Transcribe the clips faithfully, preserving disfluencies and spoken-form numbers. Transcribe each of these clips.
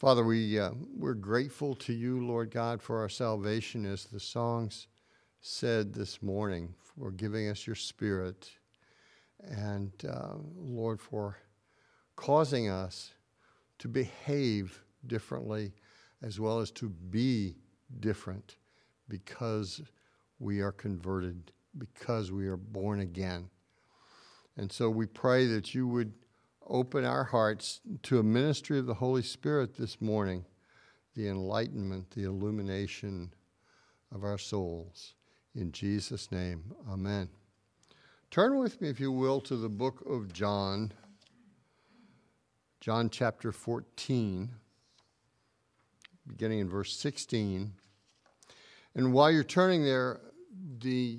Father, we, uh, we're grateful to you, Lord God, for our salvation, as the songs said this morning, for giving us your Spirit, and, uh, Lord, for causing us to behave differently as well as to be different because we are converted, because we are born again. And so we pray that you would open our hearts to a ministry of the Holy Spirit this morning, the enlightenment, the illumination of our souls. In Jesus' name, amen. Turn with me, if you will, to the book of John, John chapter fourteen, beginning in verse sixteen. And while you're turning there, the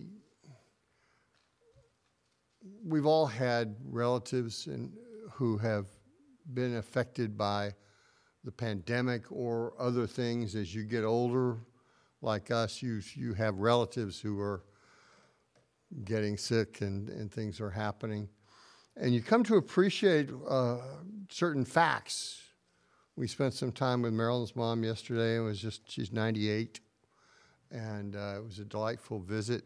we've all had relatives and who have been affected by the pandemic or other things. As you get older, like us, you you have relatives who are getting sick and, and things are happening. And you come to appreciate uh, certain facts. We spent some time with Marilyn's mom yesterday. It was just, she's ninety-eight, and uh, it was a delightful visit.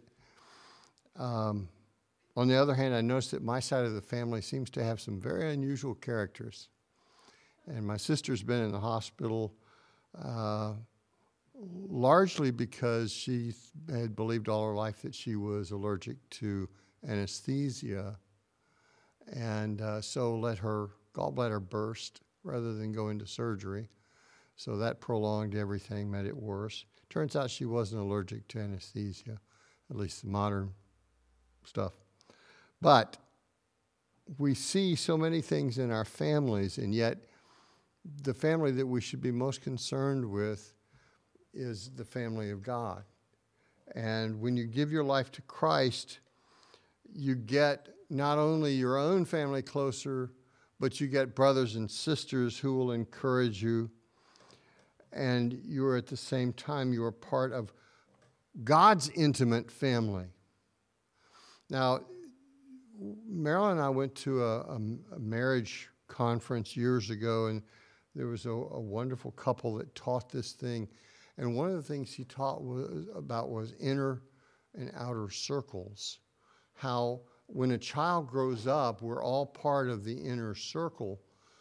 Um, On the other hand, I noticed that my side of the family seems to have some very unusual characters. And my sister's been in the hospital uh, largely because she had believed all her life that she was allergic to anesthesia, and uh, so let her gallbladder burst rather than go into surgery. So that prolonged everything, made it worse. Turns out she wasn't allergic to anesthesia, at least the modern stuff. But we see so many things in our families, and yet the family that we should be most concerned with is the family of God. And when you give your life to Christ, you get not only your own family closer, but you get brothers and sisters who will encourage you. And you're at the same time, you're part of God's intimate family. Now, Marilyn and I went to a, a, a marriage conference years ago, and there was a, a wonderful couple that taught this thing. And one of the things he taught was, about was inner and outer circles. How when a child grows up, we're all part of the inner circle.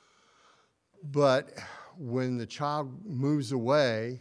But when the child moves away,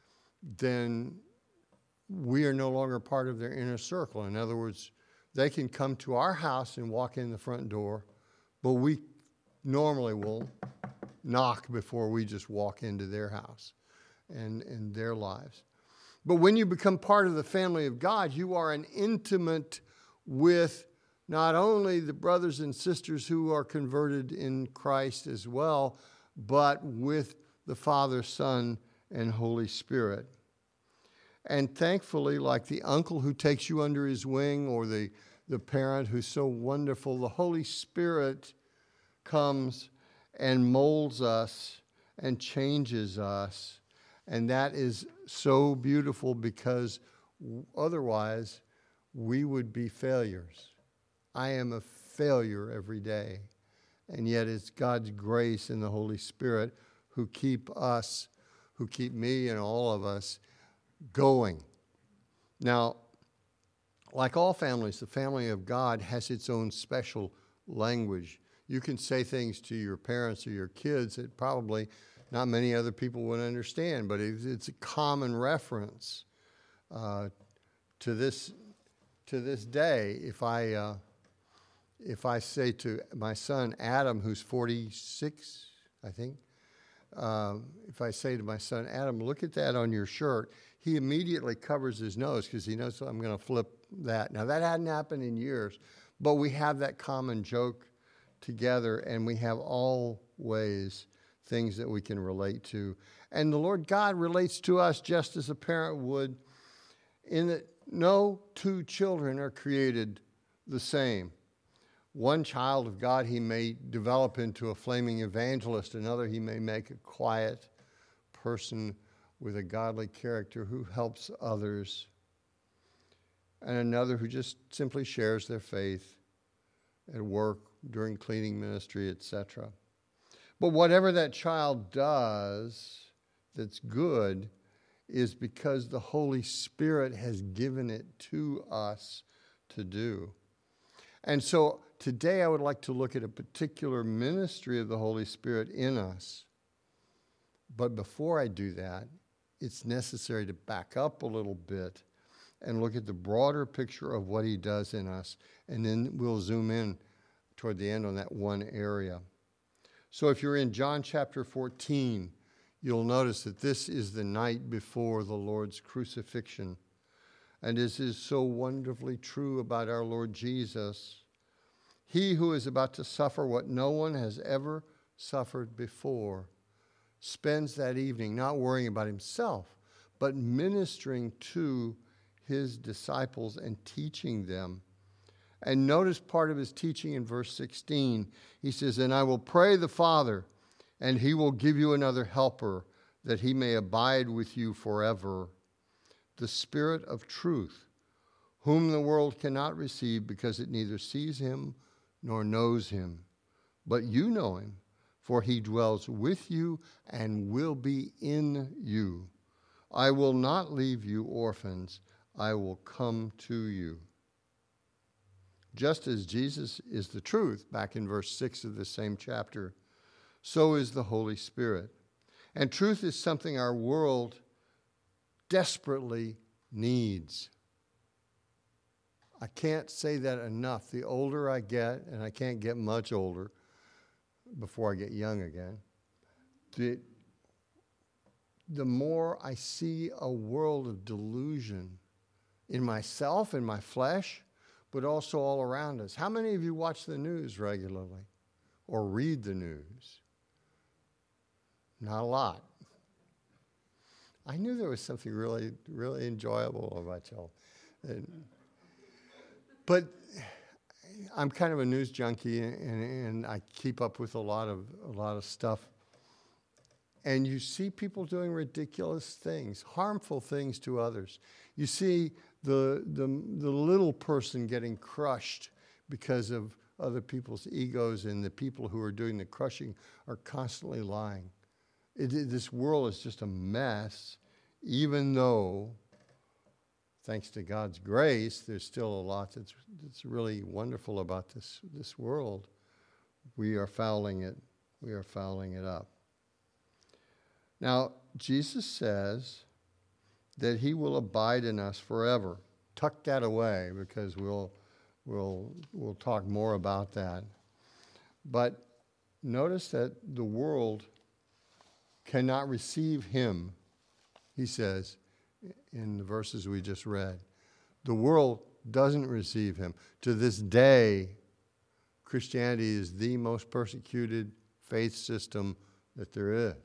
then we are no longer part of their inner circle. In other words, they can come to our house and walk in the front door, but we normally will knock before we just walk into their house and, and their lives. But when you become part of the family of God, you are an intimate with not only the brothers and sisters who are converted in Christ as well, but with the Father, Son, and Holy Spirit. And thankfully, like the uncle who takes you under his wing, or the, the parent who's so wonderful, the Holy Spirit comes and molds us and changes us. And that is so beautiful, because otherwise we would be failures. I am a failure every day. And yet it's God's grace and the Holy Spirit who keep us, who keep me and all of us going. Now, like all families, the family of God has its own special language. You can say things to your parents or your kids that probably not many other people would understand, but it's a common reference. Uh, to this to this day, if I uh, if I say to my son Adam, who's forty-six, I think, um, if I say to my son Adam, look at that on your shirt, he immediately covers his nose because he knows I'm going to flip that. Now, that hadn't happened in years, but we have that common joke together, and we have always things that we can relate to. And the Lord God relates to us just as a parent would, in that no two children are created the same. One child of God he may develop into a flaming evangelist. Another he may make a quiet person with a godly character who helps others. And another who just simply shares their faith at work, during cleaning ministry, et cetera. But whatever that child does that's good is because the Holy Spirit has given it to us to do. And so today I would like to look at a particular ministry of the Holy Spirit in us. But before I do that, it's necessary to back up a little bit and look at the broader picture of what he does in us. And then we'll zoom in toward the end on that one area. So if you're in John chapter fourteen, you'll notice that this is the night before the Lord's crucifixion. And this is so wonderfully true about our Lord Jesus. He who is about to suffer what no one has ever suffered before spends that evening not worrying about himself, but ministering to his disciples and teaching them. And notice part of his teaching in verse sixteen. He says, "And I will pray the Father, and he will give you another helper, that he may abide with you forever, the Spirit of truth, whom the world cannot receive because it neither sees him nor knows him. But you know him, for he dwells with you and will be in you. I will not leave you orphans. I will come to you." Just as Jesus is the truth, back in verse six of the same chapter, so is the Holy Spirit. And truth is something our world desperately needs. I can't say that enough. The older I get, and I can't get much older before I get young again, the, the more I see a world of delusion in myself, in my flesh, but also all around us. How many of you watch the news regularly or read the news? Not a lot. I knew there was something really, really enjoyable about y'all. And, but I'm kind of a news junkie, and, and I keep up with a lot of a lot of stuff. And you see people doing ridiculous things, harmful things to others. You see the the the little person getting crushed because of other people's egos, and the people who are doing the crushing are constantly lying. It, it, this world is just a mess, even though, thanks to God's grace, there's still a lot that's, that's really wonderful about this, this world. We are fouling it. We are fouling it up. Now, Jesus says that he will abide in us forever. Tuck that away, because we'll, we'll, we'll talk more about that. But notice that the world cannot receive him, he says in the verses we just read. The world doesn't receive him. To this day, Christianity is the most persecuted faith system that there is.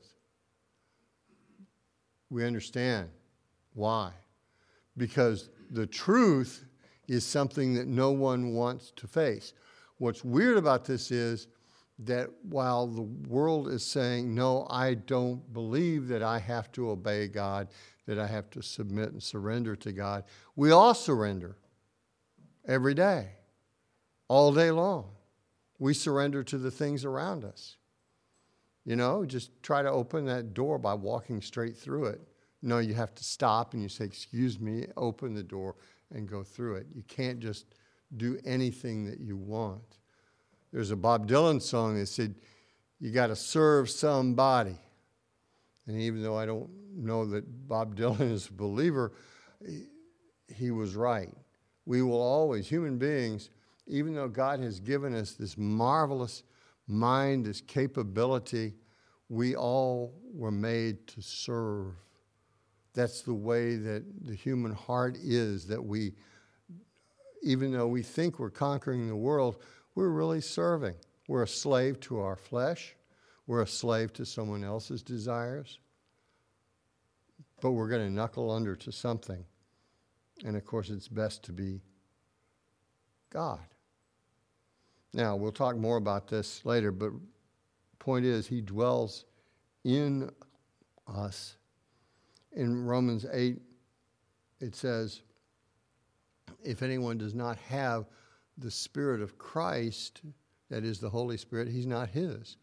We understand why. Because the truth is something that no one wants to face. What's weird about this is that while the world is saying, no, I don't believe that I have to obey God, that I have to submit and surrender to God, we all surrender every day, all day long. We surrender to the things around us. You know, just try to open that door by walking straight through it. No, you have to stop and you say, excuse me, open the door and go through it. You can't just do anything that you want. There's a Bob Dylan song that said, you got to serve somebody. And even though I don't know that Bob Dylan is a believer, he, he was right. We will always, human beings, even though God has given us this marvelous mind, this capability, we all were made to serve. That's the way that the human heart is, that we, even though we think we're conquering the world, we're really serving. We're a slave to our flesh. We're a slave to someone else's desires. But we're going to knuckle under to something. And of course, it's best to be God. Now, we'll talk more about this later, but point is, he dwells in us. In Romans eight, it says, if anyone does not have the Spirit of Christ, that is the Holy Spirit, he's not his.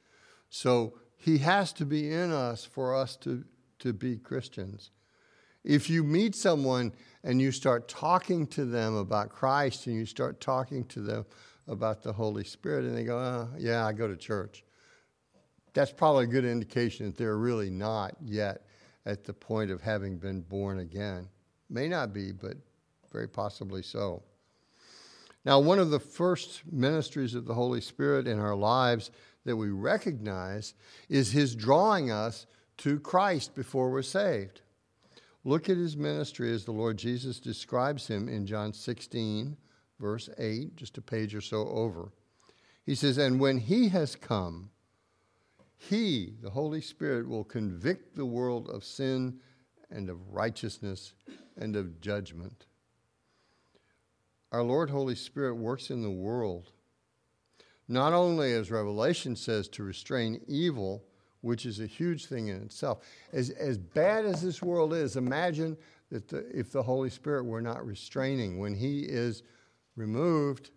So he has to be in us for us to, to be Christians. If you meet someone and you start talking to them about Christ and you start talking to them about the Holy Spirit and they go, oh, yeah, I go to church, that's probably a good indication that they're really not yet at the point of having been born again. May not be, but very possibly so. Now, one of the first ministries of the Holy Spirit in our lives that we recognize is his drawing us to Christ before we're saved. Look at his ministry as the Lord Jesus describes him in John sixteen, verse eight, just a page or so over. He says, and when he has come, he, the Holy Spirit, will convict the world of sin and of righteousness and of judgment. Our Lord Holy Spirit works in the world, not only, as Revelation says, to restrain evil, which is a huge thing in itself. As, as bad as this world is, imagine that the, if the Holy Spirit were not restraining. When he is removed,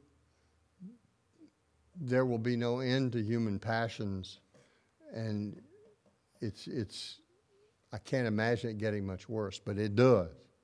there will be no end to human passions. And it's, it's, I can't imagine it getting much worse, but it does.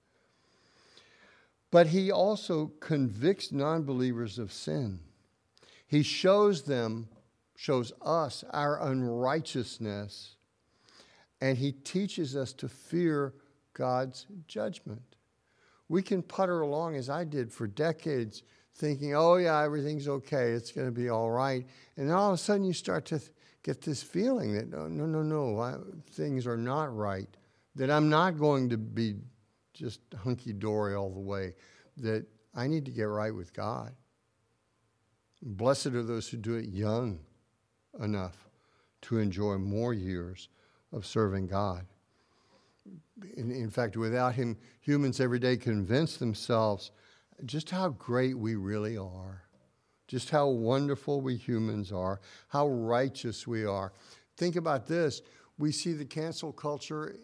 But he also convicts non-believers of sin. He shows them, shows us our unrighteousness, and he teaches us to fear God's judgment. We can putter along, as I did for decades, thinking, oh yeah, everything's okay, it's going to be all right. And then all of a sudden you start to th- get this feeling that, oh, no, no, no, I, things are not right, that I'm not going to be just hunky-dory all the way, that I need to get right with God. Blessed are those who do it young enough to enjoy more years of serving God. In, in fact, without him, humans every day convince themselves just how great we really are, just how wonderful we humans are, how righteous we are. Think about this. We see the cancel culture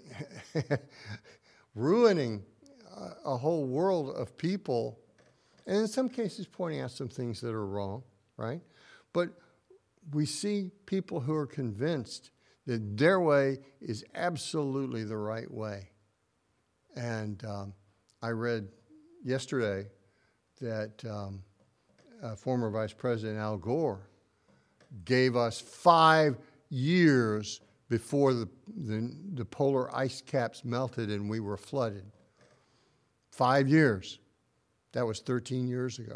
ruining a whole world of people, and in some cases pointing out some things that are wrong, right? But we see people who are convinced that their way is absolutely the right way. And um, I read yesterday that um, uh, former Vice President Al Gore gave us five years before the, the, the polar ice caps melted and we were flooded. Five years. That was thirteen years ago.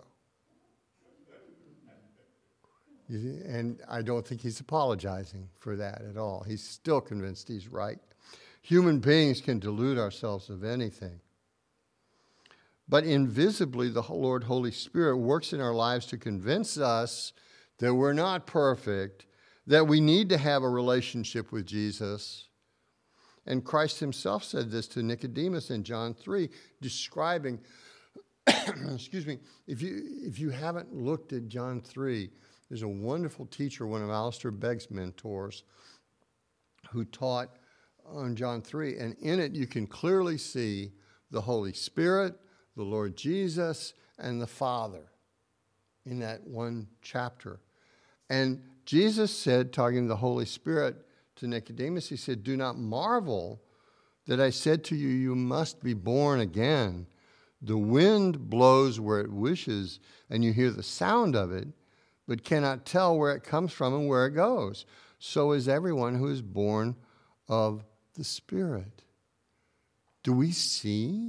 And I don't think he's apologizing for that at all. He's still convinced he's right. Human beings can delude ourselves of anything. But invisibly, the Lord Holy Spirit works in our lives to convince us that we're not perfect, that we need to have a relationship with Jesus. And Christ himself said this to Nicodemus in John three, describing, excuse me, if you, if you haven't looked at John three, there's a wonderful teacher, one of Alistair Begg's mentors, who taught on John three. And in it, you can clearly see the Holy Spirit, the Lord Jesus, and the Father in that one chapter. And Jesus said, talking to the Holy Spirit to Nicodemus, he said, do not marvel that I said to you, you must be born again. The wind blows where it wishes, and you hear the sound of it, but cannot tell where it comes from and where it goes. So is everyone who is born of the Spirit. Do we see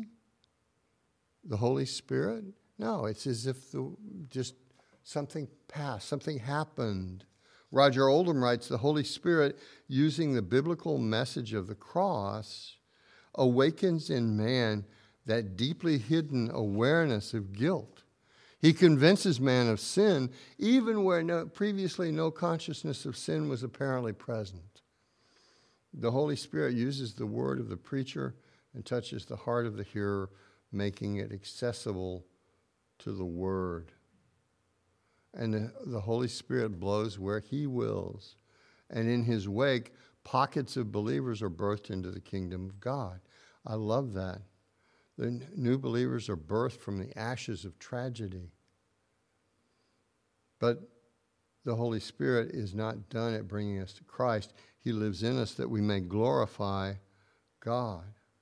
the Holy Spirit? No, it's as if the, just something passed, something happened. Roger Oldham writes, the Holy Spirit, using the biblical message of the cross, awakens in man that deeply hidden awareness of guilt. He convinces man of sin, even where no, previously no consciousness of sin was apparently present. The Holy Spirit uses the word of the preacher and touches the heart of the hearer, making it accessible to the word. And the, the Holy Spirit blows where he wills. And in his wake, pockets of believers are birthed into the kingdom of God. I love that. The new believers are birthed from the ashes of tragedy. But the Holy Spirit is not done at bringing us to Christ. He lives in us that we may glorify God.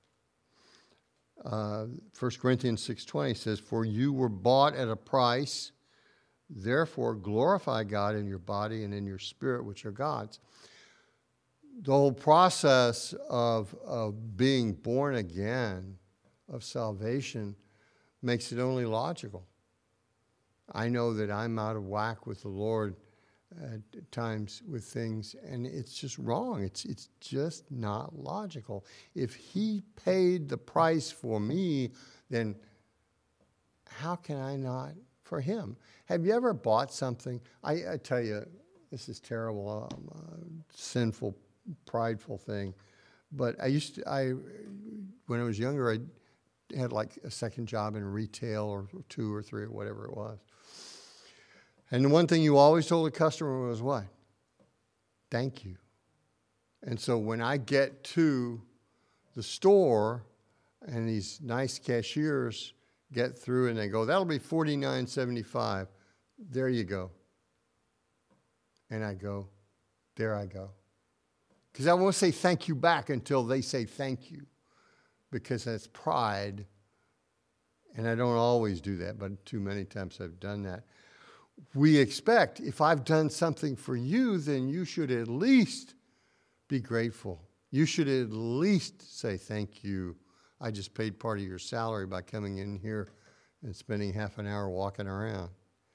Uh, First Corinthians six twenty says, "For you were bought at a price, therefore glorify God in your body and in your spirit, which are God's." The whole process of, of being born again, of salvation, makes it only logical. I know that I'm out of whack with the Lord at times with things, and it's just wrong. It's it's just not logical. If he paid the price for me, then how can I not for him? Have you ever bought something? I, I tell you, this is terrible, um, uh, sinful, prideful thing. But I used to, I, when I was younger, I had like a second job in retail, or two or three or whatever it was. And the one thing you always told the customer was what? Thank you. And so when I get to the store and these nice cashiers get through and they go, "That'll be forty-nine seventy-five. There you go." And I go, "There I go." Because I won't say thank you back until they say thank you, because that's pride. And I don't always do that, but too many times I've done that. We expect, if I've done something for you, then you should at least be grateful. You should at least say thank you. I just paid part of your salary by coming in here and spending half an hour walking around.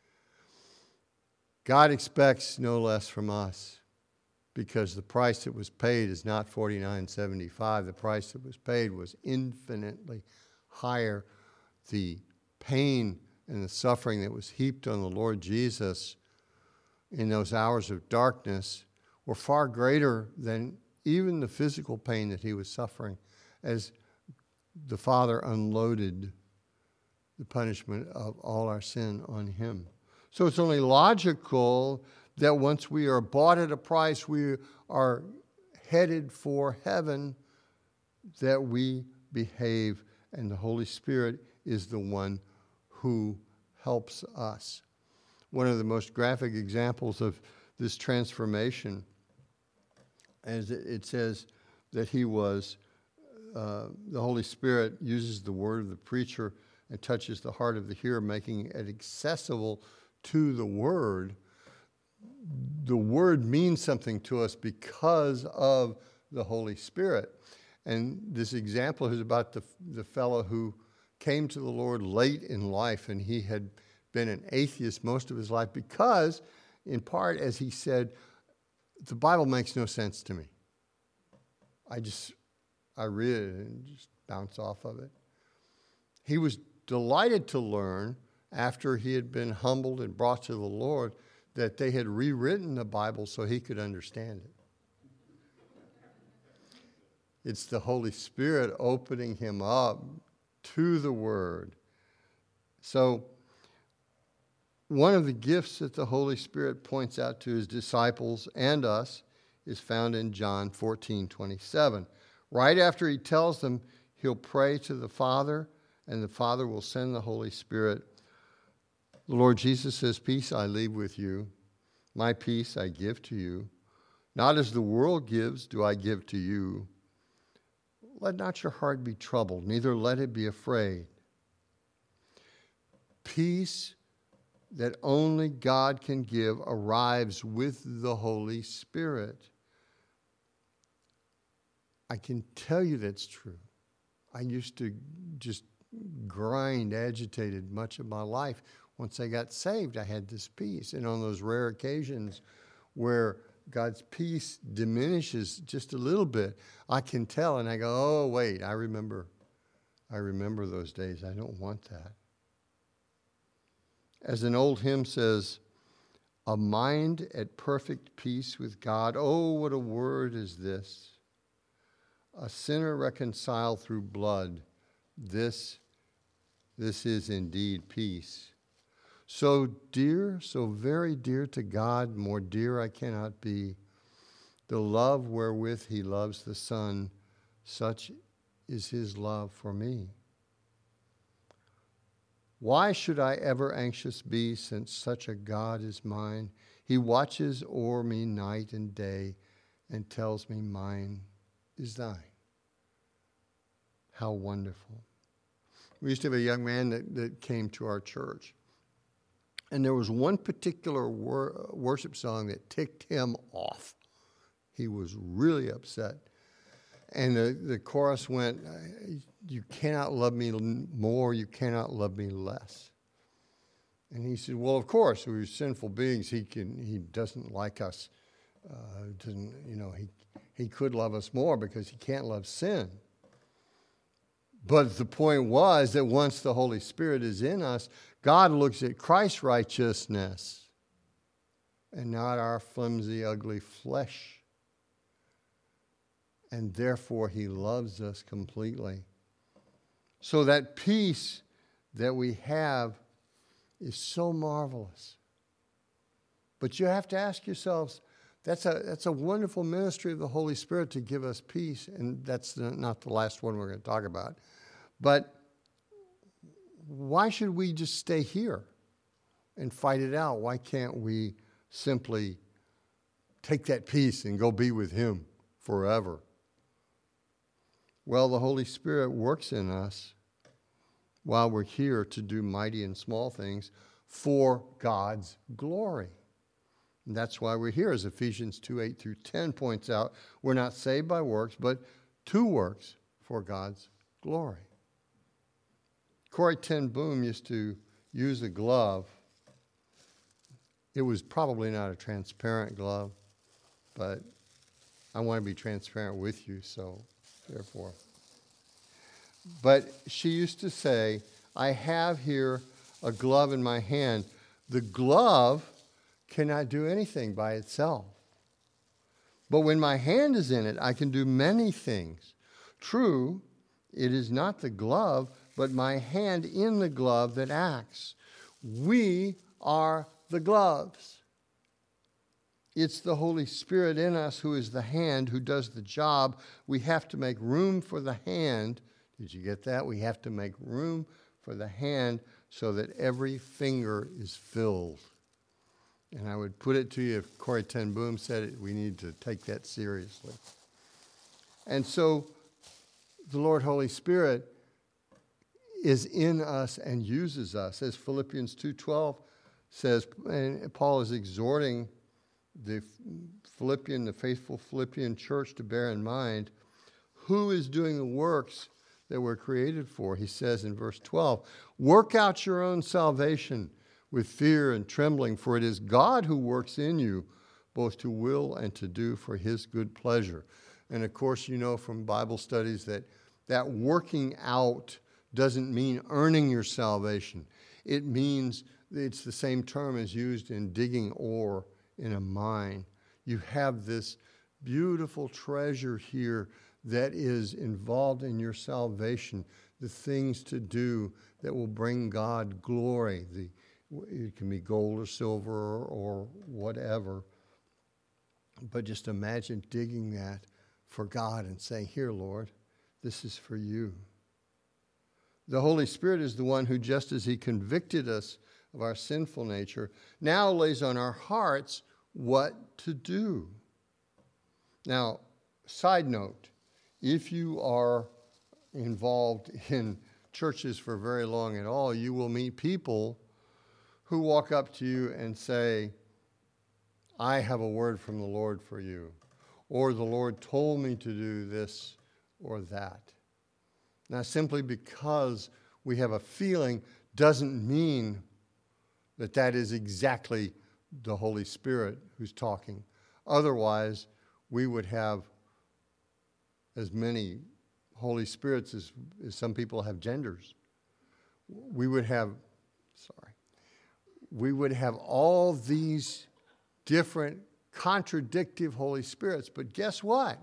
God expects no less from us, because the price that was paid is not forty-nine seventy-five. The price that was paid was infinitely higher. The pain and the suffering that was heaped on the Lord Jesus in those hours of darkness were far greater than even the physical pain that he was suffering, as the Father unloaded the punishment of all our sin on him. So it's only logical that once we are bought at a price, we are headed for heaven, that we behave, and the Holy Spirit is the one who helps us. One of the most graphic examples of this transformation, as it says that he was, uh, the Holy Spirit uses the word of the preacher and touches the heart of the hearer, making it accessible to the word. The word means something to us because of the Holy Spirit. And this example is about the, the fellow who came to the Lord late in life, and he had been an atheist most of his life because, in part, as he said, the Bible makes no sense to me. I just, I read it and just bounce off of it. He was delighted to learn, after he had been humbled and brought to the Lord, that they had rewritten the Bible so he could understand it. It's the Holy Spirit opening him up to the Word. So, one of the gifts that the Holy Spirit points out to his disciples and us is found in John fourteen twenty-seven. Right after he tells them he'll pray to the Father, and the Father will send the Holy Spirit, the Lord Jesus says, "Peace I leave with you. My peace I give to you. Not as the world gives do I give to you. Let not your heart be troubled, neither let it be afraid." Peace that only God can give arrives with the Holy Spirit. I can tell you that's true. I used to just grind, agitated much of my life. Once I got saved, I had this peace. And on those rare occasions where God's peace diminishes just a little bit, I can tell, and I go, "Oh, wait, I remember. I remember those days. I don't want that." As an old hymn says, "A mind at perfect peace with God." Oh, what a word is this. A sinner reconciled through blood. This, this is indeed peace. So dear, so very dear to God, more dear I cannot be. The love wherewith he loves the Son, such is his love for me. Why should I ever anxious be, since such a God is mine? He watches o'er me night and day and tells me mine is thine. How wonderful. We used to have a young man that, that came to our church. And there was one particular wor- worship song that ticked him off. He was really upset. And the, the chorus went, you cannot love me more, you cannot love me less. And he said, well, of course, we're sinful beings. He can. He doesn't like us. Uh, doesn't, you know, he, he could love us more because he can't love sin. But the point was that once the Holy Spirit is in us, God looks at Christ's righteousness and not our flimsy, ugly flesh. And therefore, he loves us completely. So that peace that we have is so marvelous. But you have to ask yourselves, that's a, that's a wonderful ministry of the Holy Spirit to give us peace. And that's the, not the last one we're going to talk about. But why should we just stay here and fight it out? Why can't we simply take that peace and go be with him forever? Well, the Holy Spirit works in us while we're here to do mighty and small things for God's glory. And that's why we're here, as Ephesians two, eight through ten points out. We're not saved by works, but to works for God's glory. Corrie ten Boom used to use a glove. It was probably not a transparent glove, but I want to be transparent with you, so therefore. But she used to say, I have here a glove in my hand. The glove cannot do anything by itself. But when my hand is in it, I can do many things. True, it is not the glove, but my hand in the glove that acts. We are the gloves. It's the Holy Spirit in us who is the hand, who does the job. We have to make room for the hand. Did you get that? We have to make room for the hand so that every finger is filled. And I would put it to you, if Corrie ten Boom said it, we need to take that seriously. And so the Lord Holy Spirit is in us and uses us. As Philippians two twelve says, and Paul is exhorting the Philippian, the faithful Philippian church to bear in mind, who is doing the works that we're created for. He says in verse twelve, work out your own salvation with fear and trembling, for it is God who works in you, both to will and to do for his good pleasure. And of course, you know from Bible studies that that working out doesn't mean earning your salvation. It means, it's the same term as used in digging ore in a mine. You have this beautiful treasure here that is involved in your salvation, the things to do that will bring God glory. The, it can be gold or silver or whatever. But just imagine digging that for God and saying, here, Lord, this is for you. The Holy Spirit is the one who, just as he convicted us of our sinful nature, now lays on our hearts what to do. Now, side note, if you are involved in churches for very long at all, you will meet people who walk up to you and say, I have a word from the Lord for you, or the Lord told me to do this or that. Now, simply because we have a feeling doesn't mean that that is exactly the Holy Spirit who's talking. Otherwise, we would have as many Holy Spirits as, as some people have genders. We would have, sorry, we would have all these different contradictive Holy Spirits. But guess what?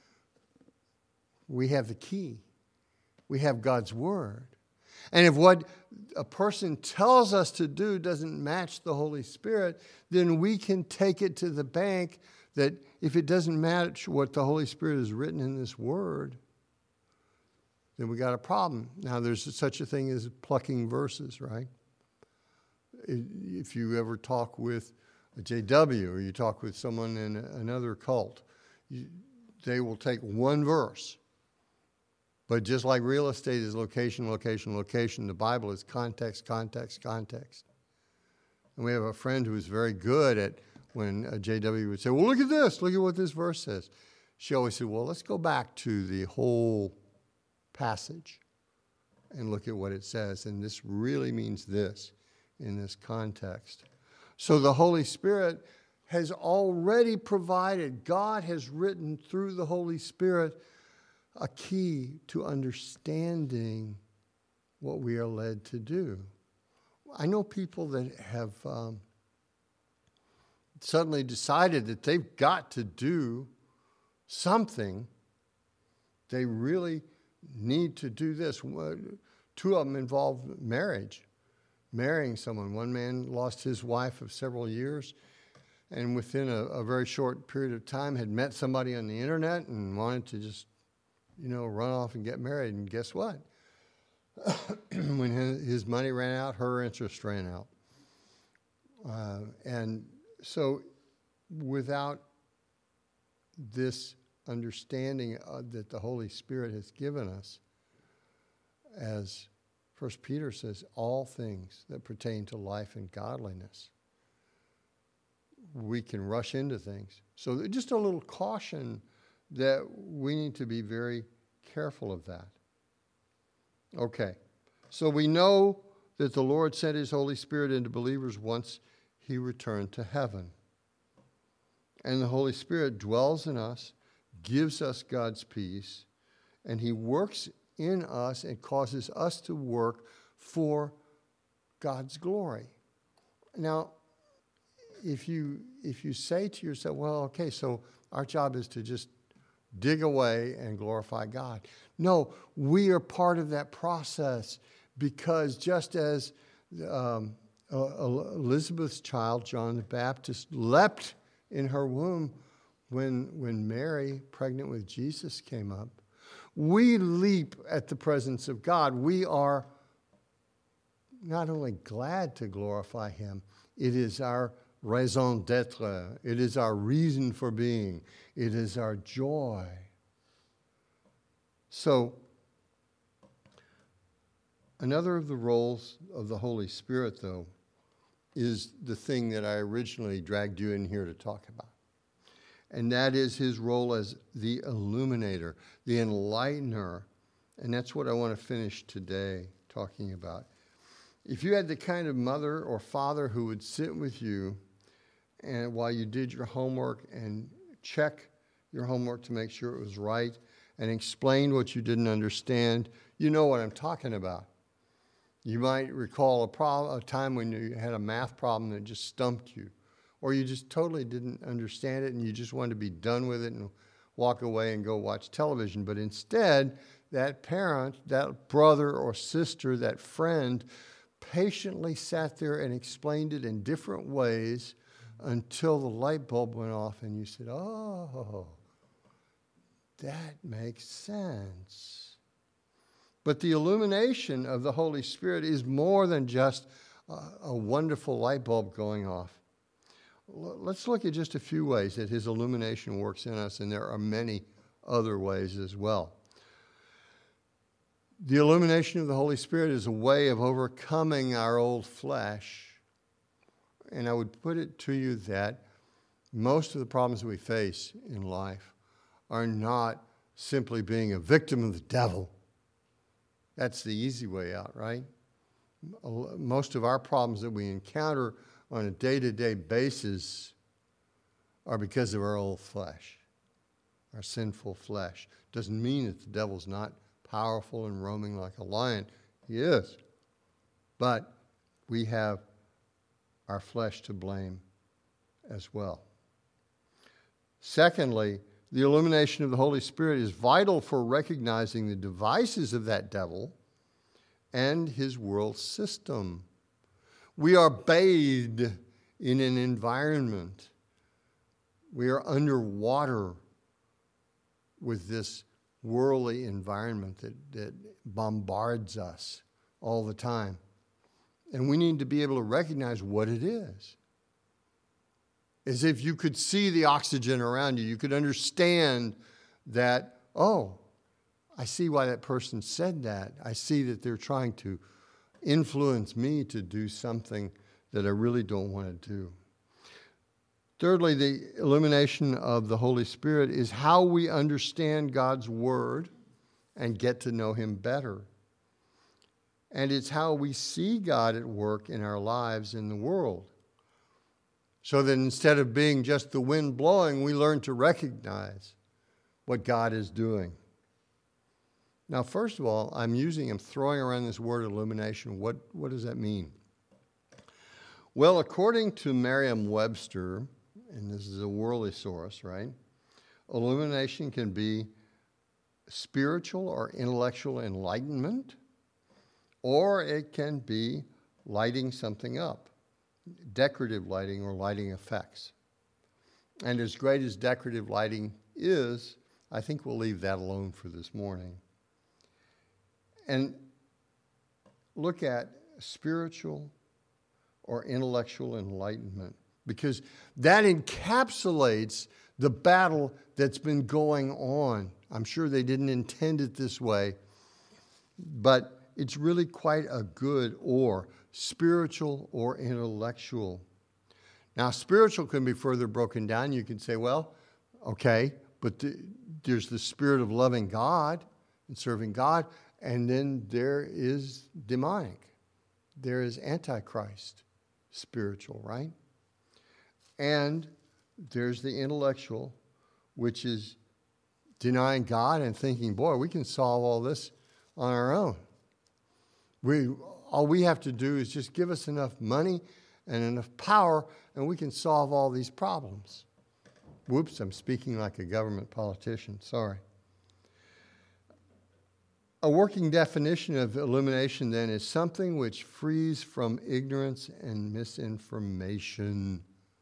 We have the key. We have God's Word. And if what a person tells us to do doesn't match the Holy Spirit, then we can take it to the bank that if it doesn't match what the Holy Spirit has written in this Word, then we got a problem. Now, there's such a thing as plucking verses, right? If you ever talk with a J W, or you talk with someone in another cult, you, they will take one verse. But just like real estate is location, location, location, the Bible is context, context, context. And we have a friend who is very good at when a J W would say, well, look at this, look at what this verse says. She always said, well, let's go back to the whole passage and look at what it says. And this really means this in this context. So the Holy Spirit has already provided, God has written through the Holy Spirit a key to understanding what we are led to do. I know people that have um, suddenly decided that they've got to do something. They really need to do this. Two of them involve marriage, marrying someone. One man lost his wife of several years, and within a, a very short period of time had met somebody on the internet and wanted to just, you know, run off and get married. And guess what? When his, his money ran out, her interest ran out. Uh, and so without this understanding uh, that the Holy Spirit has given us, as First Peter says, all things that pertain to life and godliness, we can rush into things. So just a little caution that we need to be very careful of that. Okay, so we know that the Lord sent his Holy Spirit into believers once he returned to heaven. And the Holy Spirit dwells in us, gives us God's peace, and he works in us and causes us to work for God's glory. Now, if you if you say to yourself, well, okay, so our job is to just dig away and glorify God. No, we are part of that process, because just as um, Elizabeth's child, John the Baptist, leapt in her womb when, when Mary, pregnant with Jesus, came up, we leap at the presence of God. We are not only glad to glorify him, it is our raison d'être. It is our reason for being. It is our joy. So, another of the roles of the Holy Spirit, though, is the thing that I originally dragged you in here to talk about. And that is his role as the illuminator, the enlightener. And that's what I want to finish today talking about. If you had the kind of mother or father who would sit with you and while you did your homework and check your homework to make sure it was right and explain what you didn't understand, you know what I'm talking about. You might recall a, problem, a time when you had a math problem that just stumped you, or you just totally didn't understand it and you just wanted to be done with it and walk away and go watch television. But instead, that parent, that brother or sister, that friend patiently sat there and explained it in different ways until the light bulb went off and you said, oh, that makes sense. But the illumination of the Holy Spirit is more than just a, a wonderful light bulb going off. L- let's look at just a few ways that his illumination works in us, and there are many other ways as well. The illumination of the Holy Spirit is a way of overcoming our old flesh. And I would put it to you that most of the problems we face in life are not simply being a victim of the devil. That's the easy way out, right? Most of our problems that we encounter on a day-to-day basis are because of our old flesh, our sinful flesh. Doesn't mean that the devil's not powerful and roaming like a lion. He is. But we have our flesh to blame as well. Secondly, the illumination of the Holy Spirit is vital for recognizing the devices of that devil and his world system. We are bathed in an environment. We are underwater with this worldly environment that, that bombards us all the time. And we need to be able to recognize what it is. as if you could see the oxygen around you. You could understand that, oh, I see why that person said that. I see that they're trying to influence me to do something that I really don't want to do. Thirdly, the illumination of the Holy Spirit is how we understand God's Word and get to know Him better. And it's how we see God at work in our lives in the world. So that instead of being just the wind blowing, we learn to recognize what God is doing. Now, first of all, I'm using, I'm throwing around this word illumination. What, what does that mean? Well, according to Merriam-Webster, and this is a worldly source, right? Illumination can be spiritual or intellectual enlightenment, or it can be lighting something up, decorative lighting or lighting effects. And as great as decorative lighting is, I think we'll leave that alone for this morning. And look at spiritual or intellectual enlightenment, because that encapsulates the battle that's been going on. I'm sure they didn't intend it this way, but it's really quite a good or spiritual or intellectual. Now, spiritual can be further broken down. You can say, well, okay, but the, there's the spirit of loving God and serving God, and then there is demonic. There is antichrist spiritual, right? And there's the intellectual, which is denying God and thinking, boy, we can solve all this on our own. We, all we have to do is just give us enough money and enough power, and we can solve all these problems. Whoops, I'm speaking like a government politician. Sorry. A working definition of illumination, then, is something which frees from ignorance and misinformation.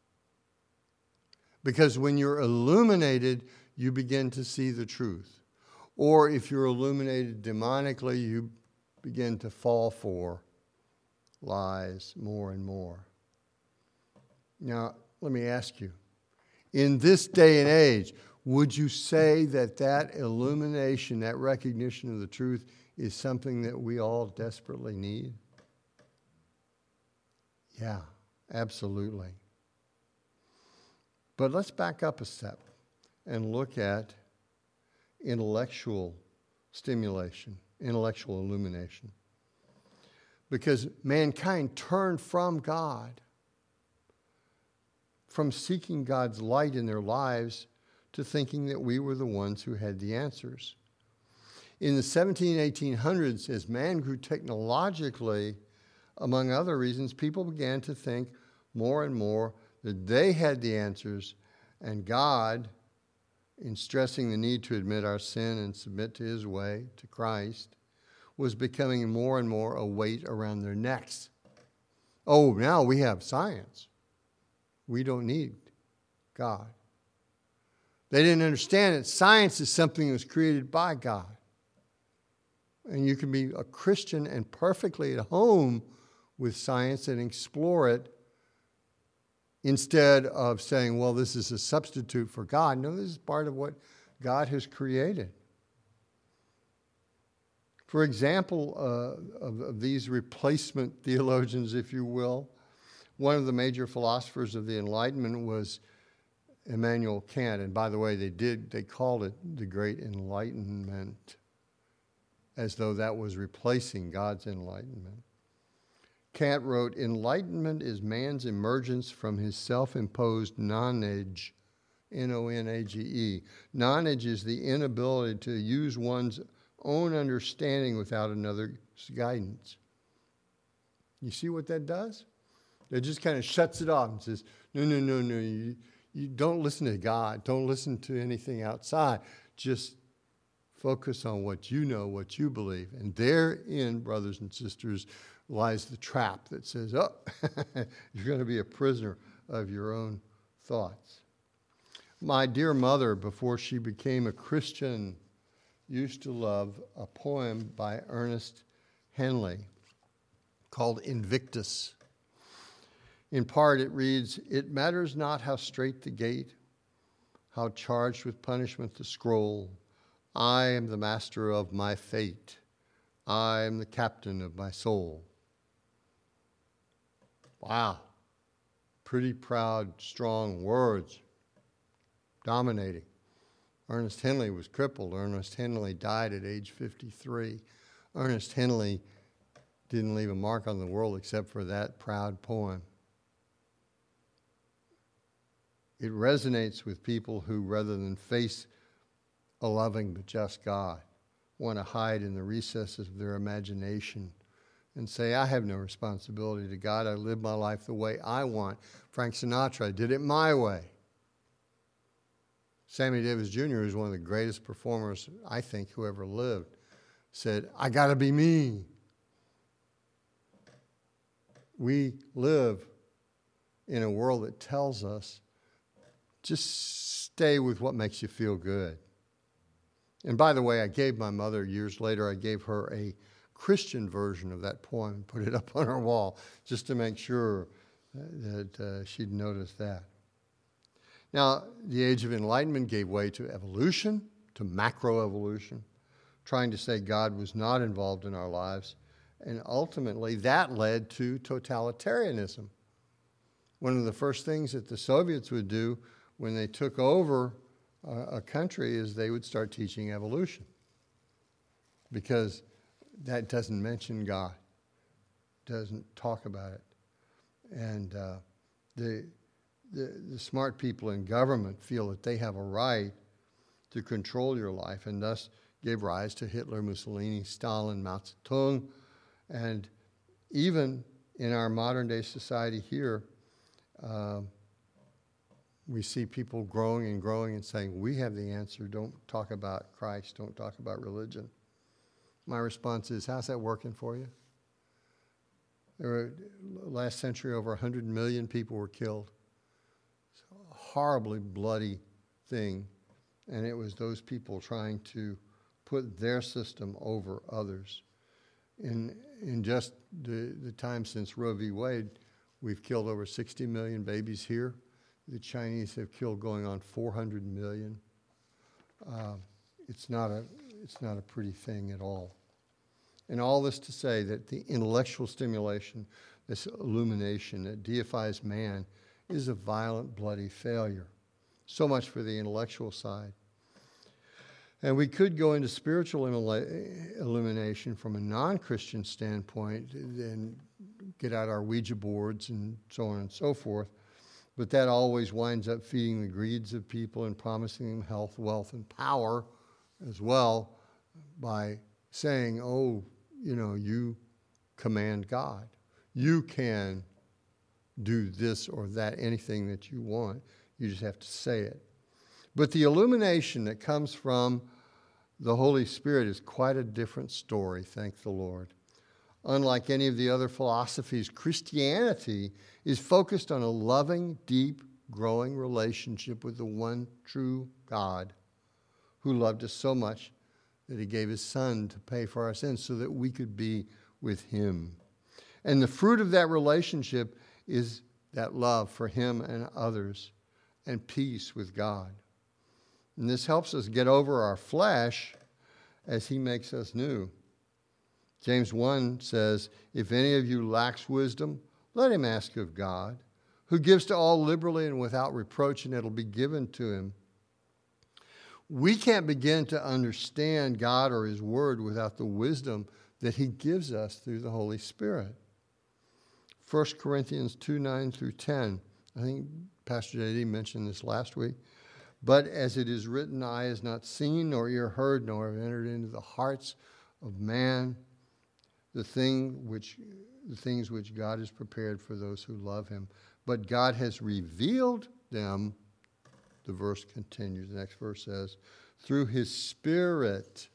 Because when you're illuminated, you begin to see the truth. Or if you're illuminated demonically, you begin to fall for lies more and more. Now, let me ask you, in this day and age, would you say that that illumination, that recognition of the truth, is something that we all desperately need? Yeah, absolutely. But let's back up a step and look at intellectual stimulation, intellectual illumination. Because mankind turned from God, from seeking God's light in their lives, to thinking that we were the ones who had the answers. In the seventeen, eighteen hundreds, as man grew technologically, among other reasons, people began to think more and more that they had the answers, and God, in stressing the need to admit our sin and submit to His way, to Christ, was becoming more and more a weight around their necks. Oh, now we have science. We don't need God. They didn't understand that science is something that was created by God. And you can be a Christian and perfectly at home with science and explore it instead of saying, well, this is a substitute for God. No, this is part of what God has created. For example, uh, of, of these replacement theologians, if you will, one of the major philosophers of the Enlightenment was Immanuel Kant. And by the way, they did, they called it the Great Enlightenment, as though that was replacing God's enlightenment. Kant wrote, "Enlightenment is man's emergence from his self-imposed nonage," N O N A G E. Nonage is the inability to use one's own understanding without another's guidance. You see what that does? It just kind of shuts it off and says, no, no, no, no, you, you don't listen to God. Don't listen to anything outside. Just focus on what you know, what you believe. And therein, brothers and sisters, lies the trap that says, oh, you're going to be a prisoner of your own thoughts. My dear mother, before she became a Christian, used to love a poem by Ernest Henley called Invictus. In part, it reads, "It matters not how straight the gate, how charged with punishment the scroll. I am the master of my fate. I am the captain of my soul." Wow. Pretty proud, strong words. Dominating. Ernest Henley was crippled. Ernest Henley died at age fifty-three. Ernest Henley didn't leave a mark on the world except for that proud poem. It resonates with people who, rather than face a loving but just God, want to hide in the recesses of their imagination and say, I have no responsibility to God. I live my life the way I want. Frank Sinatra did it my way. Sammy Davis Junior, who's one of the greatest performers, I think, who ever lived, said, I got to be me. We live in a world that tells us, just stay with what makes you feel good. And by the way, I gave my mother, years later, I gave her a Christian version of that poem and put it up on her wall just to make sure that uh, she'd noticed that. Now, the Age of Enlightenment gave way to evolution, to macroevolution, trying to say God was not involved in our lives. And ultimately, that led to totalitarianism. One of the first things that the Soviets would do when they took over a country is they would start teaching evolution, because that doesn't mention God, doesn't talk about it. And uh, the, the, the smart people in government feel that they have a right to control your life, and thus gave rise to Hitler, Mussolini, Stalin, Mao Zedong. And even in our modern day society here, uh, we see people growing and growing and saying, we have the answer. Don't talk about Christ. Don't talk about religion. My response is, how's that working for you? There were, last century, over one hundred million people were killed. It's a horribly bloody thing. And it was those people trying to put their system over others. In, in just the, the time since Roe v. Wade, we've killed over sixty million babies here. The Chinese have killed going on four hundred million. Uh, it's not a, it's not a pretty thing at all. And all this to say that the intellectual stimulation, this illumination that deifies man, is a violent, bloody failure. So much for the intellectual side. And we could go into spiritual illumination from a non-Christian standpoint and get out our Ouija boards and so on and so forth. But that always winds up feeding the greeds of people and promising them health, wealth, and power as well by saying, oh, you know, you command God. You can do this or that, anything that you want. You just have to say it. But the illumination that comes from the Holy Spirit is quite a different story, thank the Lord. Unlike any of the other philosophies, Christianity is focused on a loving, deep, growing relationship with the one true God who loved us so much that he gave his Son to pay for our sins so that we could be with him. And the fruit of that relationship is that love for him and others and peace with God. And this helps us get over our flesh as he makes us new. James one says, if any of you lacks wisdom, let him ask of God, who gives to all liberally and without reproach, and it'll be given to him. We can't begin to understand God or his word without the wisdom that he gives us through the Holy Spirit. First Corinthians two, nine through ten. I think Pastor J D mentioned this last week. But as it is written, eye has not seen, nor ear heard, nor have entered into the hearts of man the thing which, the things which God has prepared for those who love him. But God has revealed them, the verse continues, the next verse says, through his Spirit.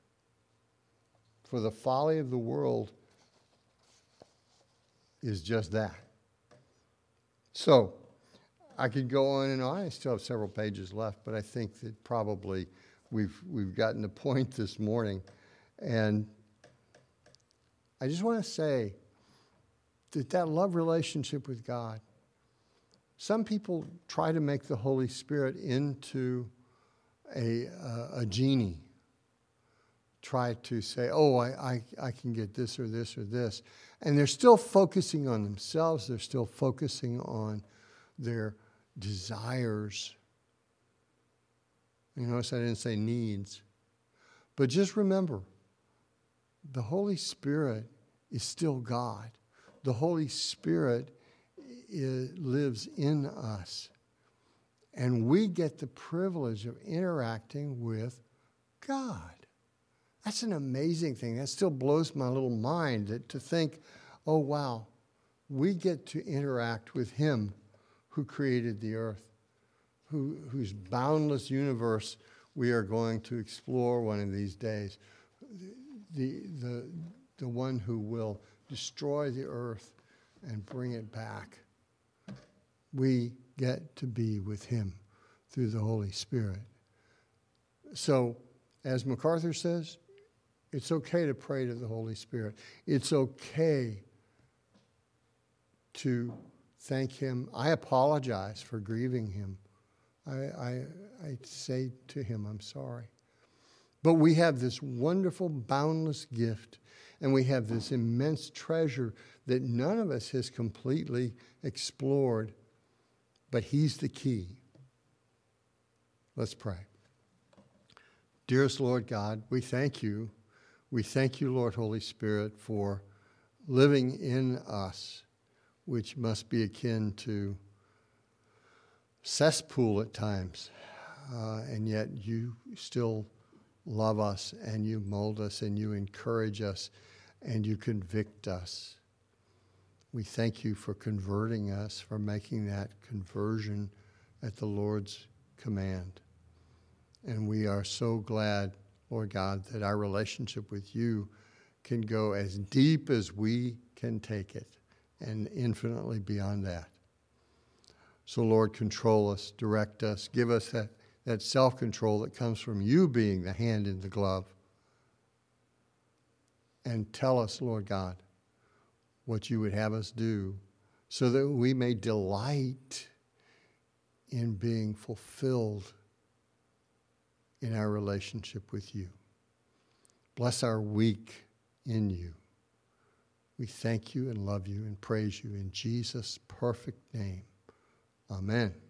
For the folly of the world is just that. So, I could go on and on. I still have several pages left, but I think that probably we've we've gotten the point this morning. And I just want to say that, that love relationship with God. Some people try to make the Holy Spirit into a, uh, a genie. Try to say, oh, I, I, I can get this or this or this. And they're still focusing on themselves. They're still focusing on their desires. You notice I didn't say needs. But just remember, the Holy Spirit is still God. The Holy Spirit is, lives in us. And we get the privilege of interacting with God. That's an amazing thing. That still blows my little mind that, to think, oh, wow, we get to interact with Him who created the earth, who, whose boundless universe we are going to explore one of these days. The, the, the one who will destroy the earth and bring it back. We get to be with Him through the Holy Spirit. So, as MacArthur says, it's okay to pray to the Holy Spirit. It's okay to thank Him. I apologize for grieving Him. I, I, I say to Him, I'm sorry. But we have this wonderful, boundless gift, and we have this immense treasure that none of us has completely explored, but He's the key. Let's pray. Dearest Lord God, we thank You. We thank You, Lord Holy Spirit, for living in us, which must be akin to cesspool at times, uh, and yet You still love us, and You mold us, and You encourage us, and You convict us. We thank You for converting us, for making that conversion at the Lord's command. And we are so glad, Lord God, that our relationship with You can go as deep as we can take it, and infinitely beyond that. So, Lord, control us, direct us, give us that, that self-control that comes from You being the hand in the glove. And tell us, Lord God, what You would have us do so that we may delight in being fulfilled in our relationship with You. Bless our week in You. We thank You and love You and praise You in Jesus' perfect name. Amen.